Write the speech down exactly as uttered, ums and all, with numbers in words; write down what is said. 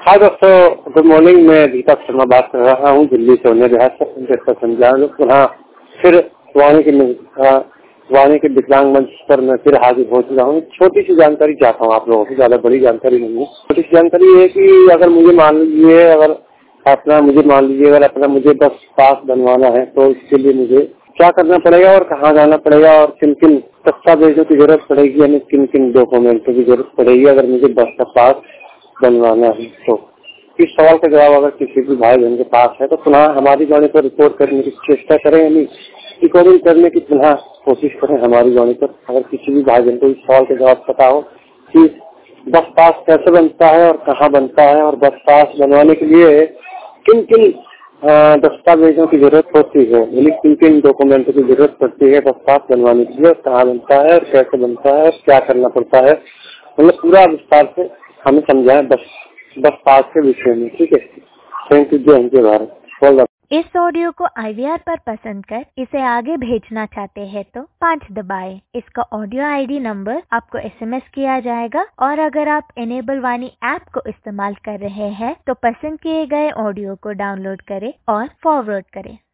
हाँ दोस्तों, good morning. मैं दीपक शर्मा बात कर रहा हूँ दिल्ली से उन्हें बिहार से संज्ञान पुनः फिर वाणी के हाँ, वाणी के विकलांग मंच पर मैं फिर हाजिर हो चुका हूँ। छोटी सी जानकारी चाहता हूँ आप लोगों से, ज्यादा बड़ी जानकारी नहीं है। छोटी सी जानकारी ये है कि अगर मुझे मान लीजिए अगर अपना मुझे मान लीजिए अगर अपना मुझे बस पास बनवाना है तो इसके लिए मुझे क्या करना पड़ेगा और कहाँ जाना पड़ेगा और किन किन दस्तावेजों की जरूरत पड़ेगी, यानी किन किन डॉक्यूमेंटों की जरूरत पड़ेगी अगर मुझे बस का पास बनवाना है। तो इस सवाल का जवाब अगर किसी भी भाई बहन के पास है तो पुनः हमारी वाणी पर रिपोर्ट करने की चेष्टा करें, यानी रिकॉर्डिंग करने की पुनः कोशिश करें हमारी वाणी पर। अगर किसी भी भाई बहन को इस सवाल का जवाब पता हो कि बस पास कैसे बनता है और कहाँ बनता है और बस पास बनवाने के लिए किन किन दस्तावेजों की जरूरत होती है, यानी किन किन डॉक्यूमेंटों की जरूरत पड़ती है बस पास बनवाने के लिए, कहाँ बनता है और कैसे बनता है और क्या करना पड़ता है, मतलब पूरा विस्तार से हमें समझाएं बस बस पास के विषय में। ठीक है, थैंक यू। जय हिंद, जय भारत। इस ऑडियो को आई वी आर पर पसंद कर इसे आगे भेजना चाहते हैं तो पाँच दबाएं। इसका ऑडियो आई डी नंबर आपको एस एम एस किया जाएगा और अगर आप इनेबल वाणी ऐप को इस्तेमाल कर रहे हैं तो पसंद किए गए ऑडियो को डाउनलोड करें और फॉरवर्ड करें।